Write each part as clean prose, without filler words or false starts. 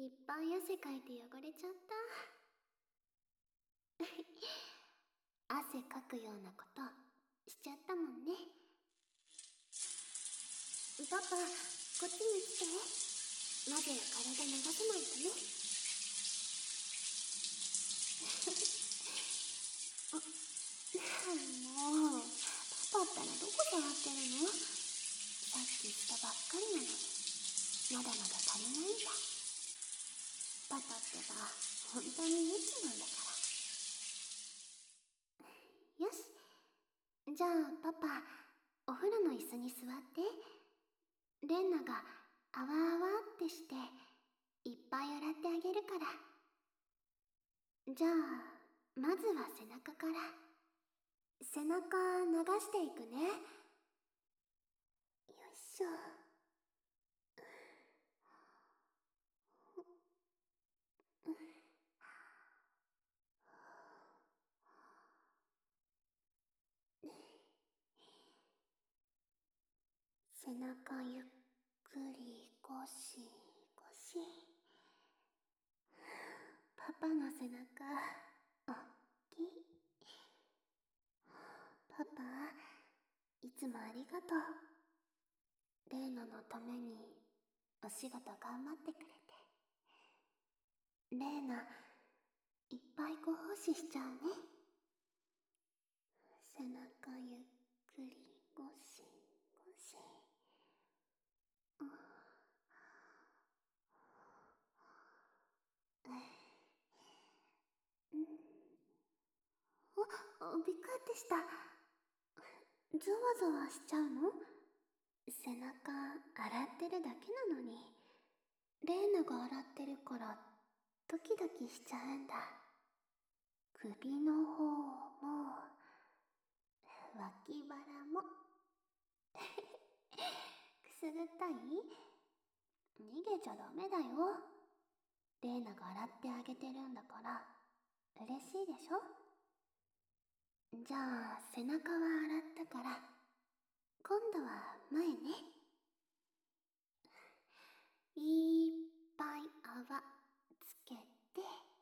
いっぱい汗かいて汚れちゃった。汗かくようなことしちゃったもんね。パパ、こっちに来て。まず体流さないとね。もう、パパったらどこ触ってるの？さっきしたばっかりなのに、まだまだ足りないんだ。パパってば、本当にユキなんだから。よし。じゃあ、パパ、お風呂の椅子に座って。レンナが、あわあわってして、いっぱい洗ってあげるから。じゃあ、まずは背中から。背中流していくね。よいしょ。背中ゆっくりゴシゴシ。パパの背中おっきい。パパ、いつもありがとう。レイナのためにお仕事頑張ってくれて。レイナ、いっぱいご奉仕しちゃうね。背中ゆっくりゴシゴシ。びっくりした。ゾワゾワしちゃうの？背中洗ってるだけなのに。レーナが洗ってるからドキドキしちゃうんだ。首の方も脇腹もくすぐったい？逃げちゃダメだよ。レーナが洗ってあげてるんだから嬉しいでしょ？じゃあ背中は洗ったから今度は前ね。いっぱい泡つけて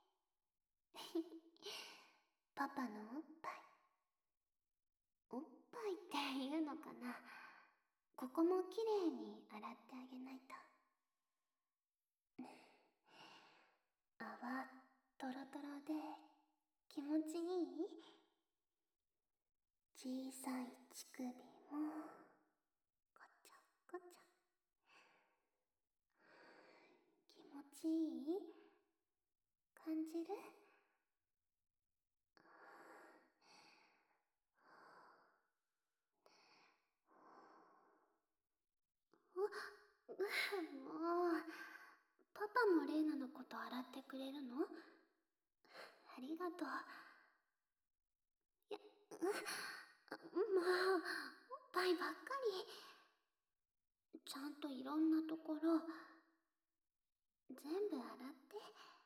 パパのおっぱい。おっぱいって言うのかな。ここもきれいに洗ってあげないと。泡トロトロで気持ちいい？小さい乳首もこちょこちょ。気持ちいい？感じる？もう、パパもレイナのこと洗ってくれるの？ありがとう。もう、おっぱいばっかり。ちゃんといろんなところ、全部洗って。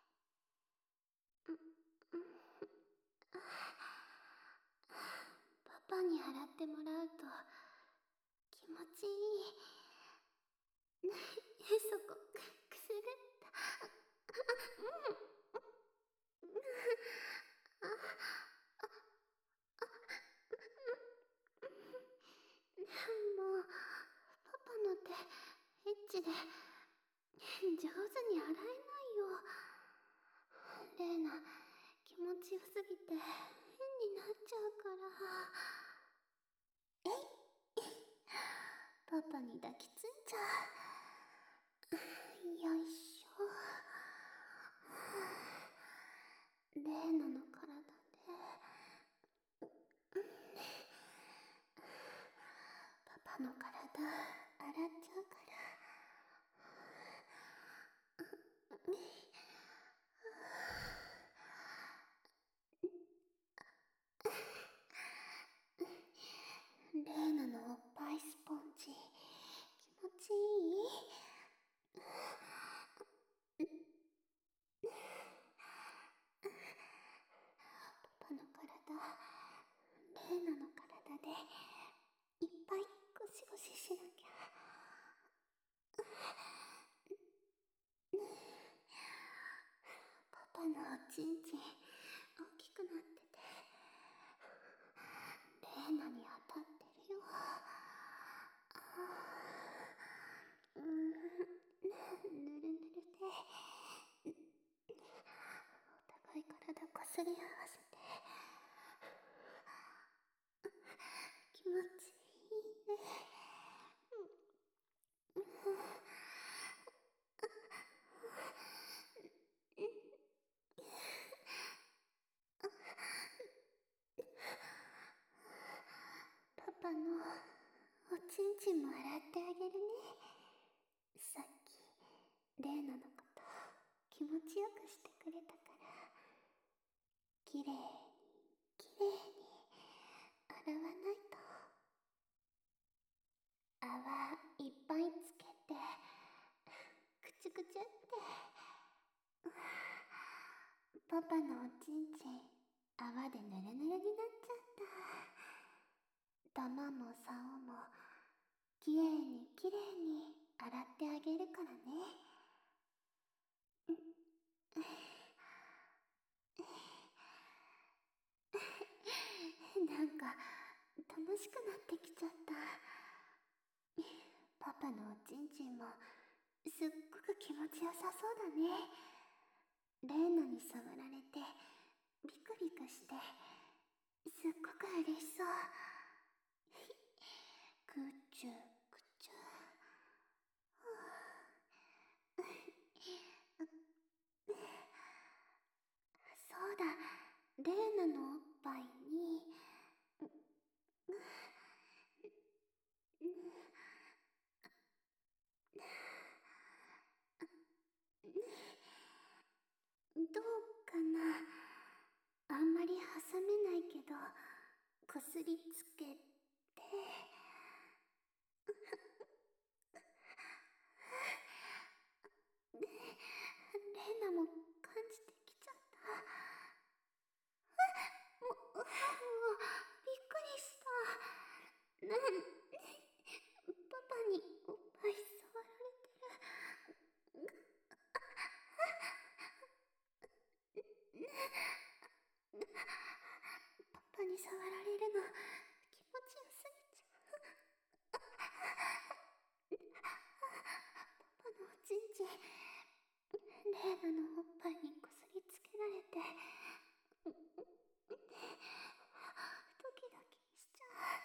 パパに洗ってもらうと、気持ちいい。そこ、くすぐった。もう、パパの手、エッチで、上手に洗えないよ。レイナ、気持ちよすぎて、変になっちゃうから。パパに抱きついちゃう。よいしょ。レイナの体で、パパの体、洗っちゃうから。レイナのおっぱいスポンジ、気持ちいい？パパの体、レイナの体でいっぱいゴシゴシしなきゃ。 ちんちん大きくなってて、レーナに当たってるよ。ぬるぬるで、お互い体こすり合わせて、気持ちいいね。パパのおちんちんも洗ってあげるね。さっきレーナのこと気持ちよくしてくれたから、きれいにきれいに洗わないと。泡いっぱいつけて、くちゅくちゅって。パパのおちんちん泡でぬるぬるになっちゃった。玉も竿もきれいにきれいに洗ってあげるからね。なんか楽しくなってきちゃった。パパのおちんちんもすっごく気持ちよさそうだね。レーナに触られてビクビクしてすっごく嬉しそう。くちゅくちゅ。そうだ、レーナのおっぱいにどうかな。あんまり挟めないけどこすりつけて。レーナも感じてきちゃった。もうびっくりした。パパにおっぱい触られてる。パパに触られるの気持ちよすぎちゃう。パパのおちんちんレーナのおっぱいにこすりつけられてドキドキしちゃ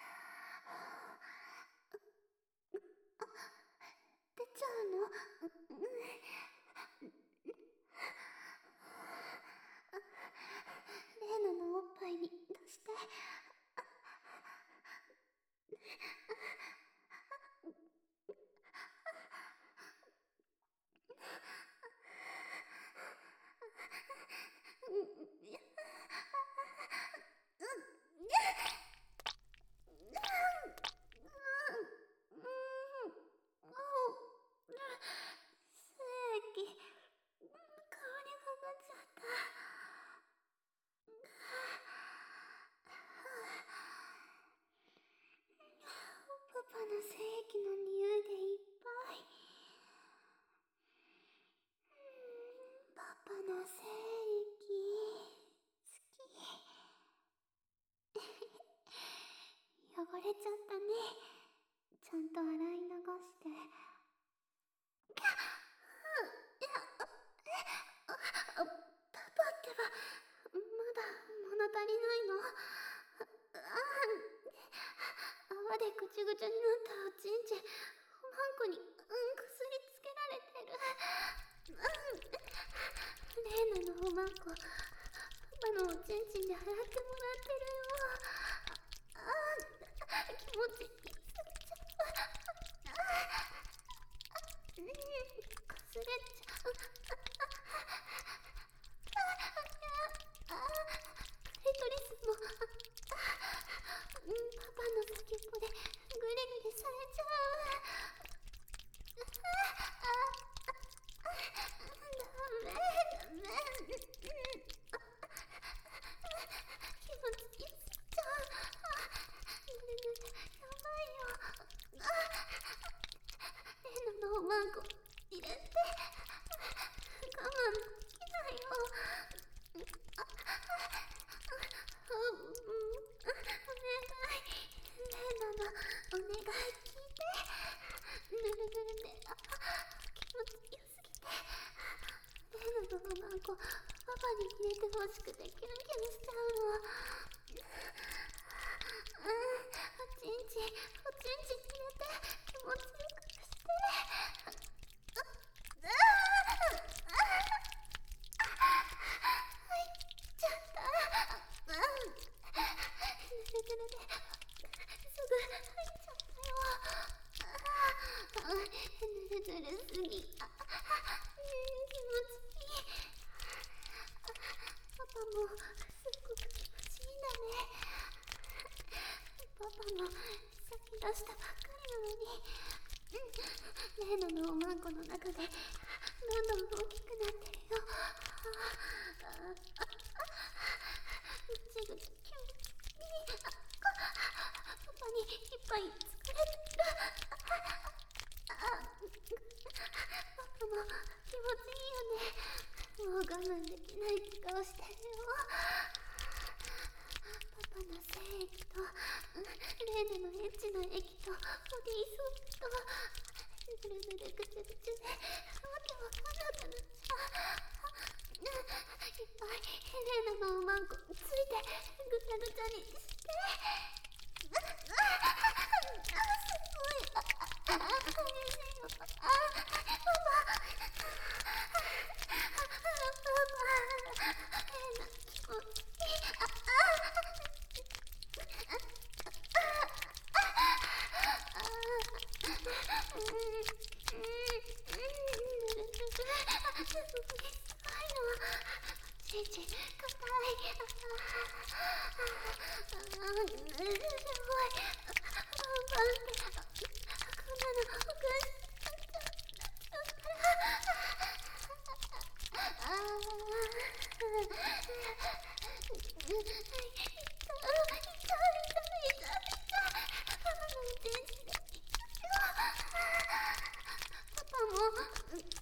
う。出ちゃうの。レーナのおっぱいに出して。精液顔にかかっちゃった。パパの精液の匂いでいっぱい。パパの精液好き。汚れちゃったね。ちゃんと洗い流して。パパってばまだ物足りないの。泡でぐちゅぐちゅになったおちんちんおまんこにくすりつけられてる。レーナのおまんこパパのおちんちんで洗ってもらってるよ。気持ちいいすぎちゃう。かすれちゃう。クリトリスもパパの先っぽでグリグリされちゃう。ダメ気持ちいいすぎちゃう。やばいよ。レーナのおまんこ入れて。我慢できないよ。 聞いて。ぬるぬるで、気持ちよすぎて。レイナのおまんこ、パパに入れてほしくてキュンキュンしちゃうの。おちんちん入れて気持ちよくして。入っちゃった。ぬるぬるですぐ入っちゃったよ。ぬるぬるすぎ。気持ちいい。パパもすっごく気持ちいいんだね。パパもさっき出したばっかりなのに。レイナのおまんこの中でどんどん大きくなってるよ。ぐちぐちキュン。パパにいっぱい疲れてる。パパも気持ちいいよね。もう我慢できないって顔してるよ。パパの精液とレイナのエッチな液とボディーソープとぬるぬるぐちゅぐちゅでわけわかんなくなっちゃう。いっぱいレイナのおまんこついてぐちゃぐちゃにして。すごい。嬉しいよ。パパ。レイナ気持ちいい。ちんちん硬い。すごい。バンバンってこんなのおかしい。パパも一緒に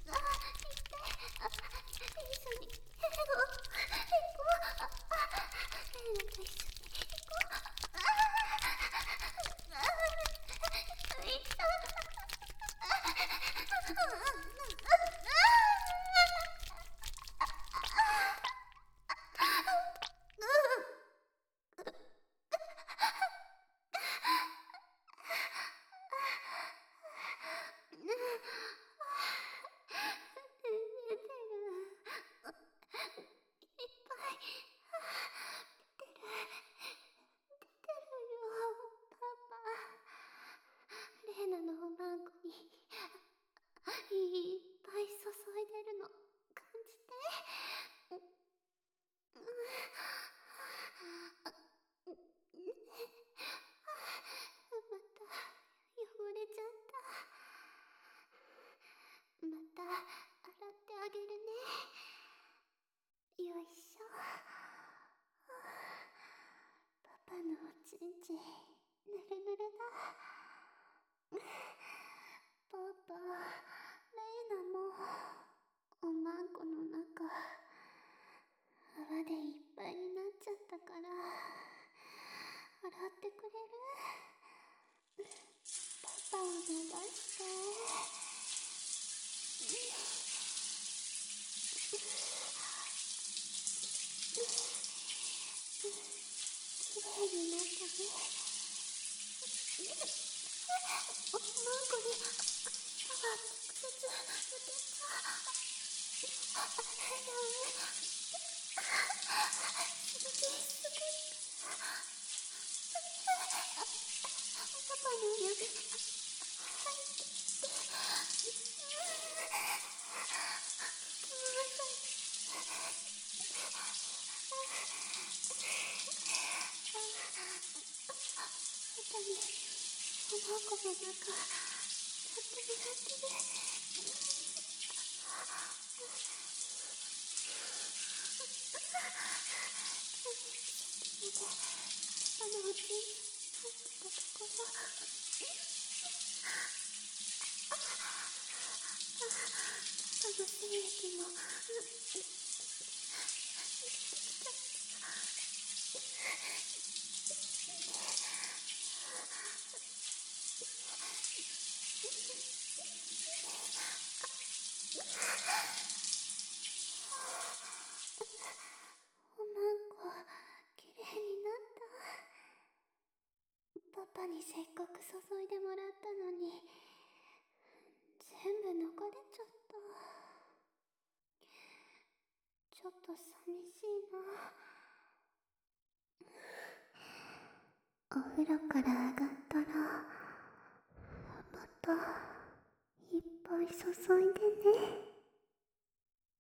レイナのおまんこにいっぱい注いでるの感じて。また汚れちゃった。また洗ってあげるね。よいしょ。パパのおちんちんぬるぬるだ。パパ、レイナもおまんこの中泡でいっぱいになっちゃったから洗ってくれる？パパを流して。きれいになったね。おまんこに泡直接当てちゃう。すごい。パパの指入ってきて。パパにおまんこの中やってもらってる。パパのおちんちん入ってたところ。パパの精液もパにせっかく注いでもらったのに、全部抜かれちゃった。ちょっと寂しいな。お風呂から上がったら、またいっぱい注いでね。